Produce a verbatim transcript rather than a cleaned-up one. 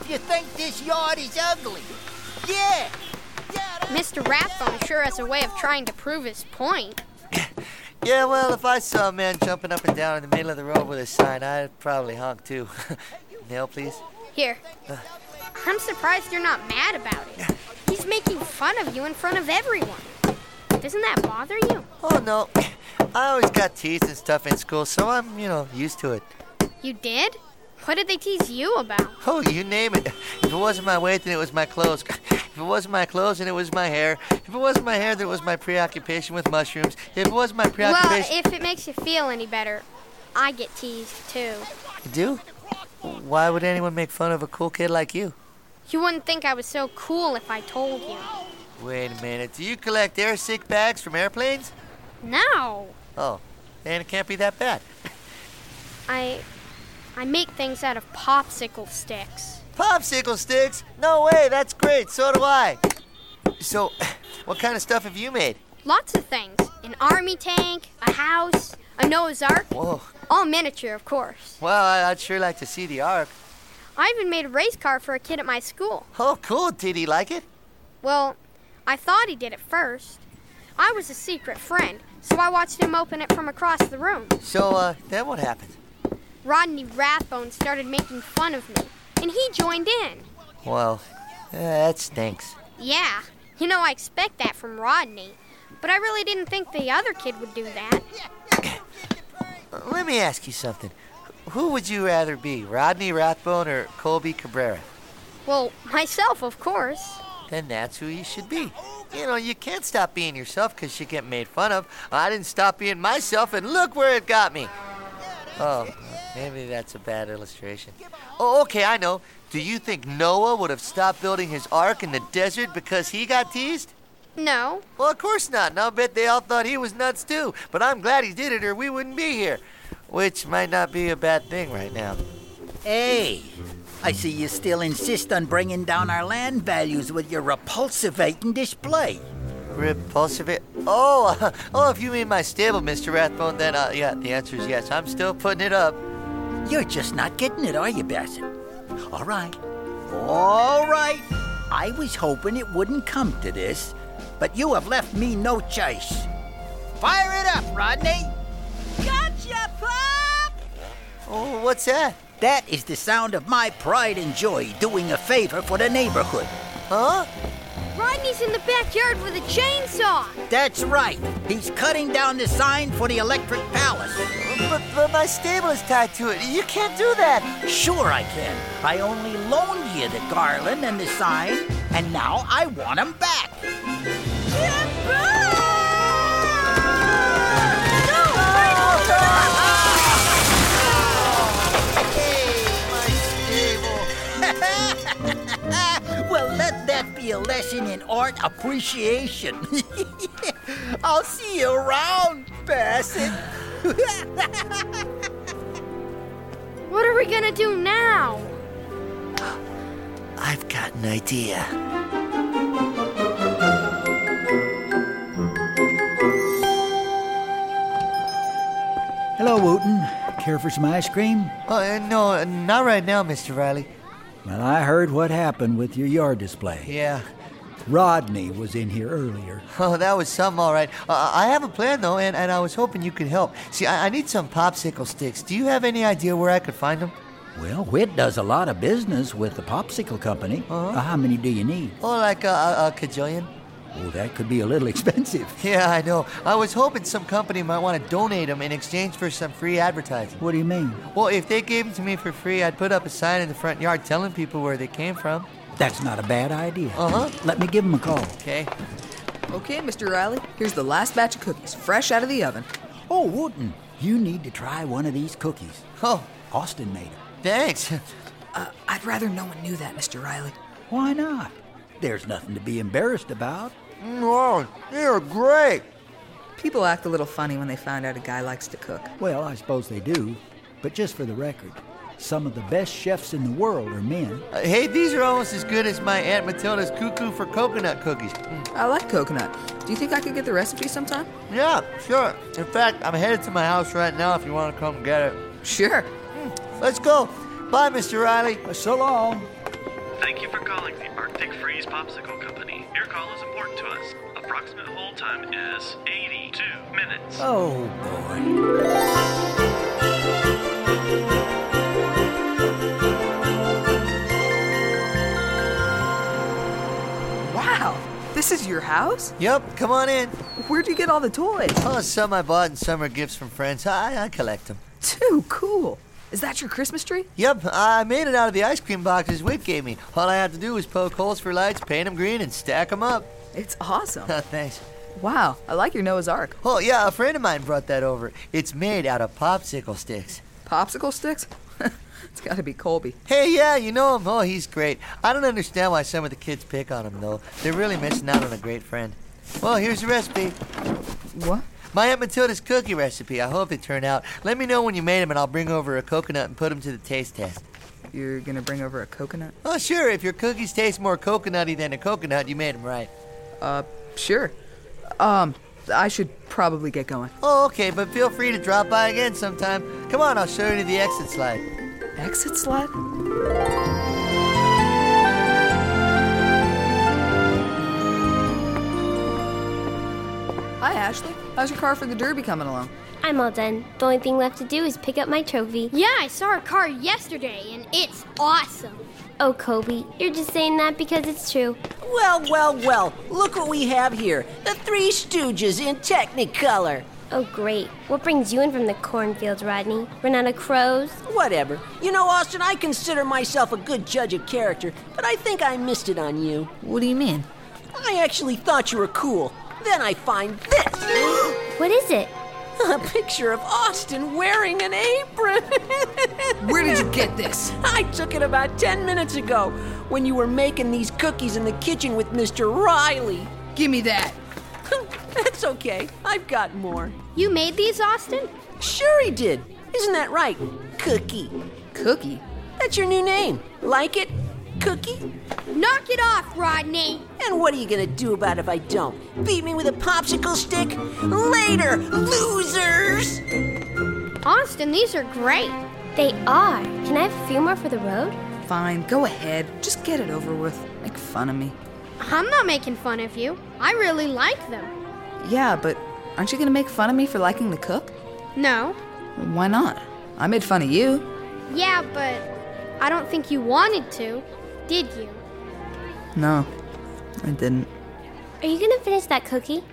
if you think this yard is ugly. Yeah. yeah Mister Rathbone sure has a way of trying to prove his point. Yeah, well, if I saw a man jumping up and down in the middle of the road with a sign, I'd probably honk too. Nail, please. Here. Uh. I'm surprised you're not mad about it. He's making fun of you in front of everyone. Doesn't that bother you? Oh, no. I always got teased and stuff in school, so I'm, you know, used to it. You did? What did they tease you about? Oh, you name it. If it wasn't my weight, then it was my clothes. If it wasn't my clothes, then it was my hair. If it wasn't my hair, then it was my preoccupation with mushrooms. If it wasn't my preoccupation... Well, if it makes you feel any better, I get teased, too. You do? Why would anyone make fun of a cool kid like you? You wouldn't think I was so cool if I told you. Wait a minute. Do you collect air sick bags from airplanes? No. Oh, then it can't be that bad. I... I make things out of popsicle sticks. Popsicle sticks? No way, that's great. So do I. So, what kind of stuff have you made? Lots of things. An army tank, a house, a Noah's Ark. Whoa. All miniature, of course. Well, I'd sure like to see the Ark. I even made a race car for a kid at my school. Oh, cool. Did he like it? Well, I thought he did at first. I was a secret friend, so I watched him open it from across the room. So, uh, then what happened? Rodney Rathbone started making fun of me, and he joined in. Well, uh, that stinks. Yeah. You know, I expect that from Rodney, but I really didn't think the other kid would do that. Let me ask you something. Who would you rather be, Rodney Rathbone or Colby Cabrera? Well, myself, of course. Then that's who you should be. You know, you can't stop being yourself because you get made fun of. I didn't stop being myself, and look where it got me. Oh, maybe that's a bad illustration. Oh, okay, I know. Do you think Noah would have stopped building his ark in the desert because he got teased? No. Well, of course not. And I'll bet they all thought he was nuts, too. But I'm glad he did it, or we wouldn't be here. Which might not be a bad thing right now. Hey, I see you still insist on bringing down our land values with your repulsivating display. Repulsive? Oh, uh, oh, if you mean my stable, Mister Rathbone, then, uh, yeah, the answer is yes. I'm still putting it up. You're just not getting it, are you, Bassett? All right. All right. I was hoping it wouldn't come to this, but you have left me no choice. Fire it up, Rodney! Gotcha, Pop! Oh, what's that? That is the sound of my pride and joy doing a favor for the neighborhood. Huh? Rodney's in the backyard with a chainsaw. That's right. He's cutting down the sign for the Electric Palace. But, but my stable is tied to it. You can't do that. Sure I can. I only loaned you the garland and the sign, and now I want them back. Well, let that be a lesson in art appreciation. I'll see you around, Bassett. What are we gonna do now? I've got an idea. Hello, Wooten. Care for some ice cream? Oh, uh, no, uh, not right now, Mister Riley. Well, I heard what happened with your yard display. Yeah. Rodney was in here earlier. Oh, that was some all right. Uh, I have a plan, though, and, and I was hoping you could help. See, I, I need some popsicle sticks. Do you have any idea where I could find them? Well, Whit does a lot of business with the popsicle company. Uh-huh. Uh, how many do you need? Oh, like a, a, a cajillion? Oh, that could be a little expensive. Yeah, I know. I was hoping some company might want to donate them in exchange for some free advertising. What do you mean? Well, if they gave them to me for free, I'd put up a sign in the front yard telling people where they came from. That's not a bad idea. Uh-huh. Let me give him a call. Okay. Okay, Mister Riley, here's the last batch of cookies, fresh out of the oven. Oh, Wooten, you need to try one of these cookies. Oh, Austin made them. thanks. Uh, I'd rather no one knew that, Mister Riley. Why not? There's nothing to be embarrassed about. Oh, they're great. People act a little funny when they find out a guy likes to cook. Well, I suppose they do. But just for the record, some of the best chefs in the world are men. Uh, hey, these are almost as good as my Aunt Matilda's cuckoo for coconut cookies. Mm. I like coconut. Do you think I could get the recipe sometime? Yeah, sure. In fact, I'm headed to my house right now if you want to come get it. Sure. Mm. Let's go. Bye, Mister Riley. Uh, so long. Thank you for calling the Arctic Freeze Popsicle Company. Your call is important to us. Approximate hold time is eighty-two minutes. Oh, boy. Wow, this is your house? Yep, come on in. Where'd you get all the toys? Oh, some I bought and some are gifts from friends. I, I collect them. Too cool. Is that your Christmas tree? Yep, I made it out of the ice cream boxes Whit gave me. All I had to do was poke holes for lights, paint them green, and stack them up. It's awesome. Thanks. Wow, I like your Noah's Ark. Oh, yeah, a friend of mine brought that over. It's made out of popsicle sticks. Popsicle sticks? It's gotta be Colby. Hey, yeah, you know him. Oh, he's great. I don't understand why some of the kids pick on him, though. They're really missing out on a great friend. Well, here's the recipe. What? My Aunt Matilda's cookie recipe. I hope they turn out. Let me know when you made them, and I'll bring over a coconut and put them to the taste test. You're gonna bring over a coconut? Oh, sure. If your cookies taste more coconutty than a coconut, you made them right. Uh, sure. Um, I should probably get going. Oh, okay, but feel free to drop by again sometime. Come on, I'll show you the exit slide. Exit slide? Hi, Ashley. How's your car for the Derby coming along? I'm all done. The only thing left to do is pick up my trophy. Yeah, I saw her car yesterday, and it's awesome. Oh, Kobe, you're just saying that because it's true. Well, well, well, look what we have here. The Three Stooges in Technicolor. Oh, great. What brings you in from the cornfields, Rodney? Run out of crows? Whatever. You know, Austin, I consider myself a good judge of character, but I think I missed it on you. What do you mean? I actually thought you were cool. Then I find this. What is it? A picture of Austin wearing an apron. Where did you get this? I took it about ten minutes ago when you were making these cookies in the kitchen with Mister Riley. Give me that. That's okay. I've got more. You made these, Austin? Sure he did. Isn't that right? Cookie. Cookie? That's your new name. Like it? Cookie? Knock it off, Rodney. And what are you gonna do about it if I don't? Beat me with a popsicle stick? Later, losers! Austin, these are great. They are. Can I have a few more for the road? Fine, go ahead. Just get it over with. Make fun of me. I'm not making fun of you. I really like them. Yeah, but aren't you gonna make fun of me for liking to cook? No. Why not? I made fun of you. Yeah, but I don't think you wanted to, did you? No, I didn't. Are you gonna finish that cookie?